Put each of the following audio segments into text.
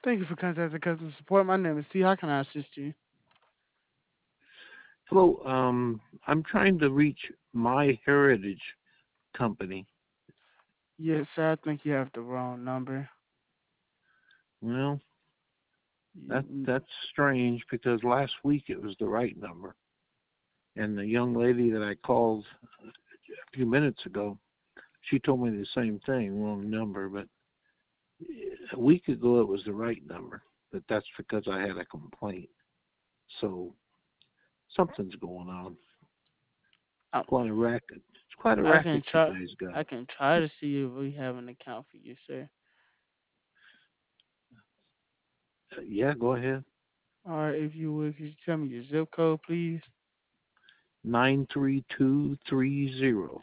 Thank you for contacting customer support. My name is T. How can I assist you? Hello, I'm trying to reach My Heritage Company. Yes, sir. I think you have the wrong number. Well, that You- that's strange because last week it was the right number, and the young lady that I called a few minutes ago, she told me the same thing, wrong number. But a week ago it was the right number, but that's because I had a complaint. So something's going on. I, Quite a racket. It's quite a I can racket you try. guys got. I can try to see if we have an account for you, sir. Yeah, go ahead. All right, if you would, could you tell me your zip code, please? 93230.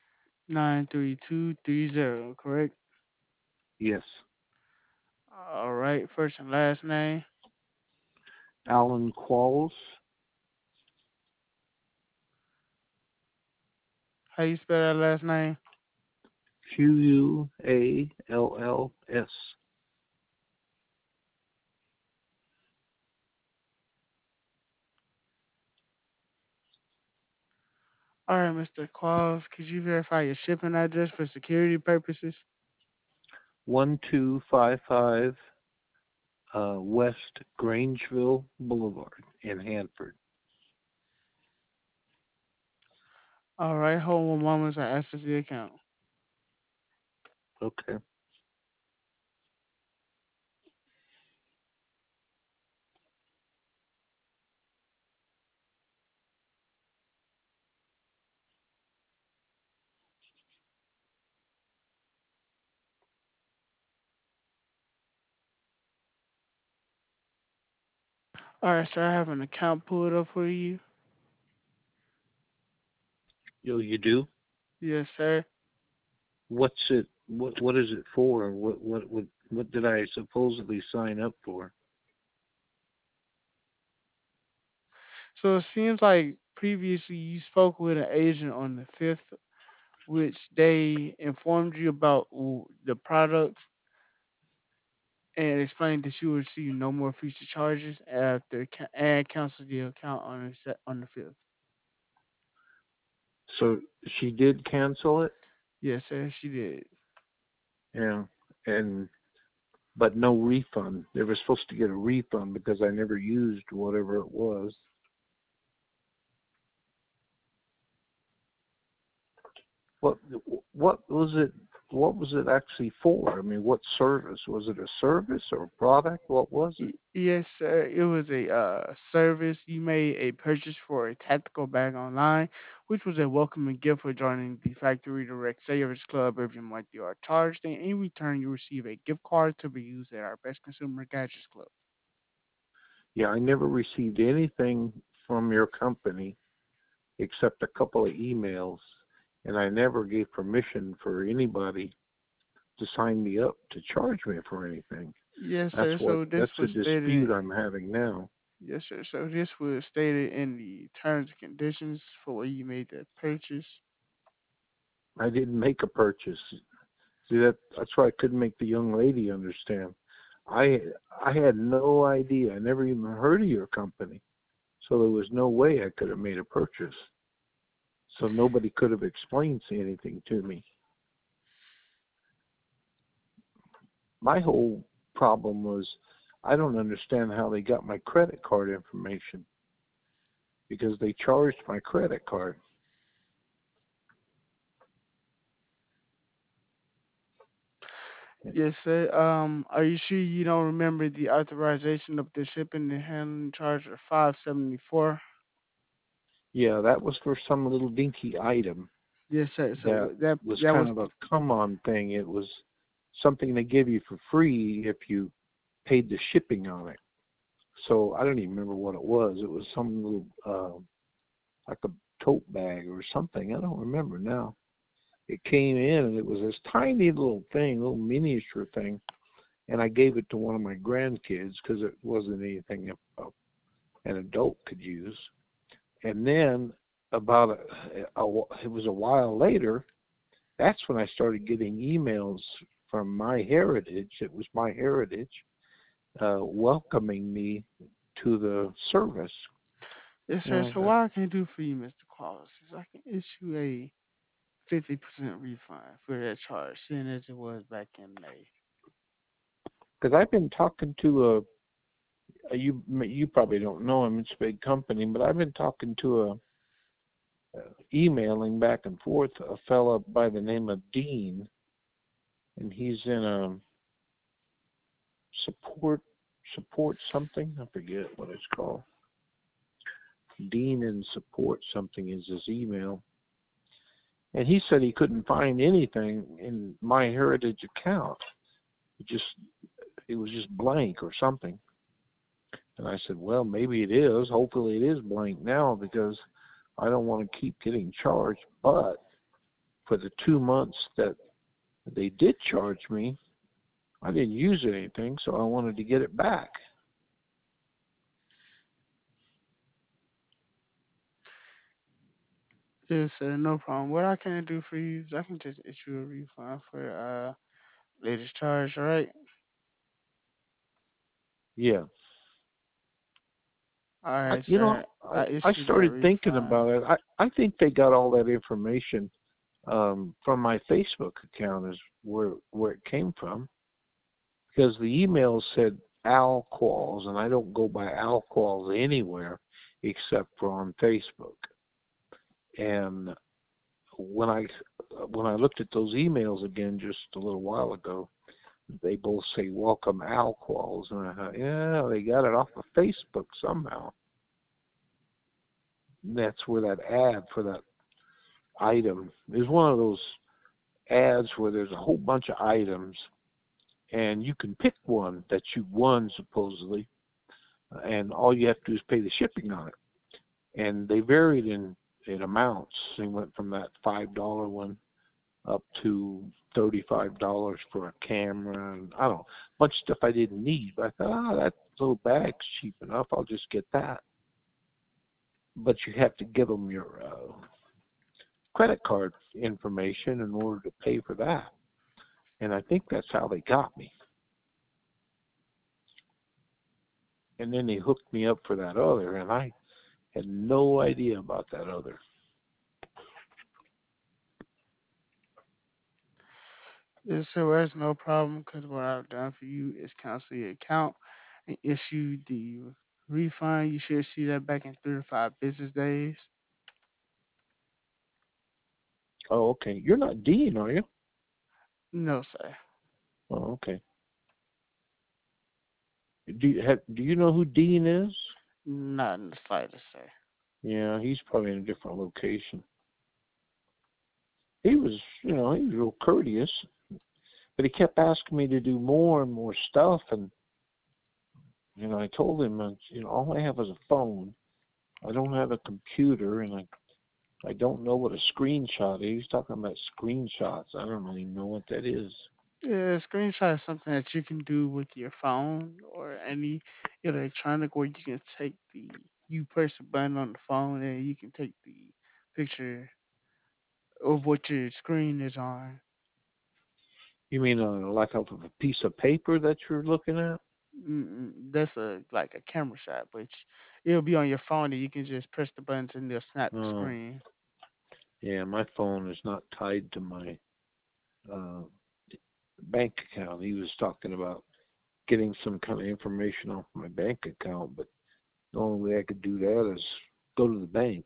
93230. Correct. Yes. All right, first and last name. Alan Qualls. How you spell that last name? Qualls. All right, Mr. Qualls, could you verify your shipping address for security purposes? 1255 West Grangeville Boulevard in Hanford. All right, hold one moment. I access the account. Okay. All right, sir. I have an account pulled up for you. You do? Yes, sir. What's it? What is it for? What did I supposedly sign up for? So it seems like previously you spoke with an agent on the 5th, which they informed you about the product and explained that you will receive no more future charges after and cancel the account on on the 5th. So she did cancel it? Yes, sir. She did. Yeah. And but no refund. They were supposed to get a refund because I never used whatever it was. What what was it? What was it actually for? I mean, what service was it? A service or a product? What was it? Yes, sir. It was a service. You made a purchase for a tactical bag online, which was a welcoming gift for joining the Factory Direct Savers Club every month. You are charged, and in return, you receive a gift card to be used at our Best Consumer Gadgets Club. Yeah, I never received anything from your company except a couple of emails, and I never gave permission for anybody to sign me up to charge me for anything. Yes, sir. So this That's a was dispute stated. I'm having now. Yes, sir. So this was stated in the terms and conditions for where you made that purchase. I didn't make a purchase. See that's why I couldn't make the young lady understand. I I had no idea. I never even heard of your company. So there was no way I could have made a purchase. So nobody could have explained anything to me. My whole problem was I don't understand how they got my credit card information because they charged my credit card. Yes, sir. Are you sure you don't remember the authorization of the shipping and handling charge of 574? Yeah, that was for some little dinky item Yes, sir. that So that was that was kind of a come on thing. It was something they gave you for free if you paid the shipping on it. So I don't even remember what it was. It was some little like a tote bag or something. I don't remember now. It came in and it was this tiny little thing, little miniature thing, and I gave it to one of my grandkids because it wasn't anything an adult could use. And then about it was a while later, that's when I started getting emails from My Heritage. It was My Heritage, welcoming me to the service. Yes, You sir. know, So what I can do for you, Mr. Claus, is I can issue a 50% refund for that charge, seeing as it was back in May. because I've been talking to you probably don't know him. It's a big company, but I've been talking to emailing back and forth a fella by the name of Dean, and he's in a support something. I forget what it's called. Dean in support something is his email, and he said he couldn't find anything in my Heritage account. It was just blank or something. And I said, well, maybe it is. Hopefully it is blank now because I don't want to keep getting charged. But for the 2 months that they did charge me, I didn't use anything, so I wanted to get it back. Yes, sir. No problem. What I can do for you is I can just issue a refund for latest charge, all right? Yeah. All I, right, you know, sir. I I issued that started thinking refund. about it. I think they got all that information from my Facebook account is where it came from, because the email said Al Qualls, and I don't go by Al Qualls anywhere except for on Facebook. And when I when I looked at those emails again just a little while ago, they both say welcome Al Qualls, and I thought, yeah, they got it off of Facebook somehow. And that's where that ad for that item is one of those ads where there's a whole bunch of items and you can pick one that you won supposedly, and all you have to do is pay the shipping on it. And they varied in amounts. They went from that $5 one up to $35 for a camera, and I don't know, a bunch of stuff I didn't need. But I thought, that little bag's cheap enough. I'll just get that. But you have to give them your credit card information in order to pay for that. And I think that's how they got me. And then they hooked me up for that other, and I had no idea about that other. Yes, sir. Well, there's no problem because what I've done for you is cancel your account and issue the refund. You should see that back in 3 to 5 business days. Oh, okay. You're not Dean, are you? No, sir. Oh, okay. Do you know who Dean is? Not in the slightest, sir. Yeah, he's probably in a different location. He was, he was real courteous, but he kept asking me to do more and more stuff, and I told him, all I have is a phone. I don't have a computer, and I don't know what a screenshot is. He's talking about screenshots. I don't even know what that is. Yeah, screenshot is something that you can do with your phone or any electronic where you can take you press a button on the phone and you can take the picture of what your screen is on. You mean like off of a piece of paper that you're looking at? That's like a camera shot, but it'll be on your phone and you can just press the buttons and they'll snap the Oh, screen. yeah, my phone is not tied to my uh, bank account. He was talking about getting some kind of information off my bank account, but the only way I could do that is go to the bank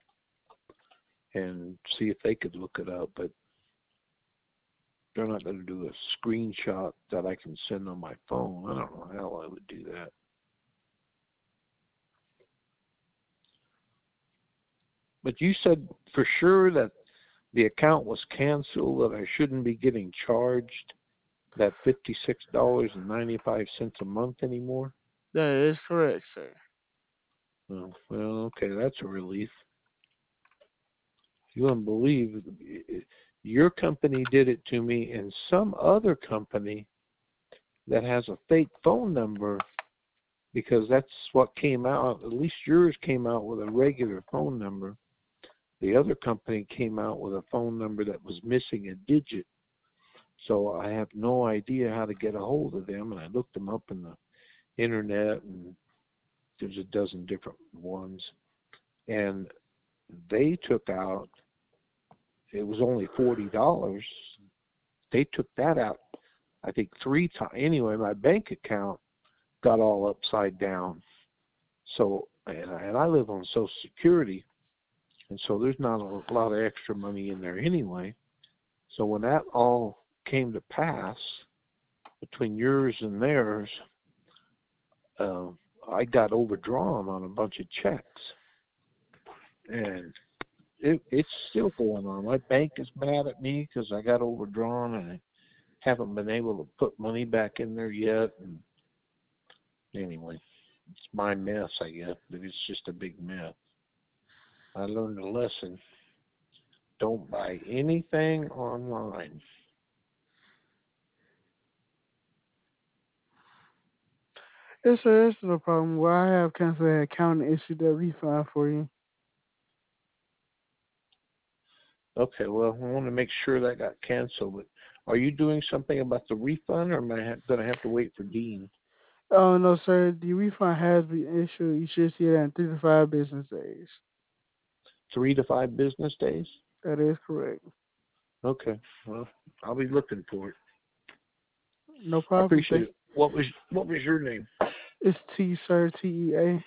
and see if they could look it up. But they're not going to do a screenshot that I can send on my phone. I don't know how I would do that. But you said for sure that the account was canceled, that I shouldn't be getting charged that $56.95 a month anymore? That is correct, sir. Oh, well, okay, that's a relief. You wouldn't believe your company did it to me, and some other company that has a fake phone number, because that's what came out. At least yours came out with a regular phone number. The other company came out with a phone number that was missing a digit. So I have no idea how to get a hold of them, and I looked them up in the internet, and there's a dozen different ones. And they took out, it was only $40. They took that out, I think, 3 times. Anyway, my bank account got all upside down. So, and I live on Social Security, and so there's not a lot of extra money in there anyway. So when that all came to pass between yours and theirs, uh, I got overdrawn on a bunch of checks, and it's still going on. My bank is mad at me because I got overdrawn and I haven't been able to put money back in there yet. And anyway, it's my mess, I guess, but it's just a big mess. I learned a lesson. Don't buy anything online. Yes, sir. That's no problem. Well, I have canceled that account and issued that refund for you. Okay, well, I want to make sure that got canceled. But are you doing something about the refund, or am I going to have to wait for Dean? Oh no, sir. The refund has been issued. You should see that in 3 to 5 business days. 3 to 5 business days? That is correct. Okay, well, I'll be looking for it. No I problem. appreciate it. What was your name? It's T, sir. TEA.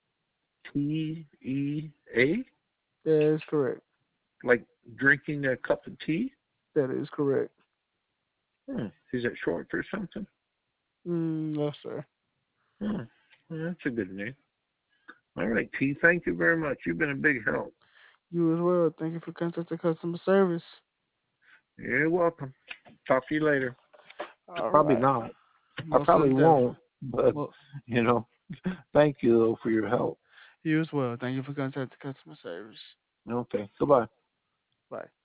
TEA? That is correct. Like drinking a cup of tea? That is correct. Is it short for something? No, sir. Hmm. Well, that's a good name. All right, T. Thank you very much. You've been a big help. You as well. Thank you for contacting customer service. You're welcome. Talk to you later. All Probably right. not. I Most probably definitely. won't, but Well, you know, thank you though for your help. you as well. Thank you for contacting customer service. Okay. Goodbye. Bye.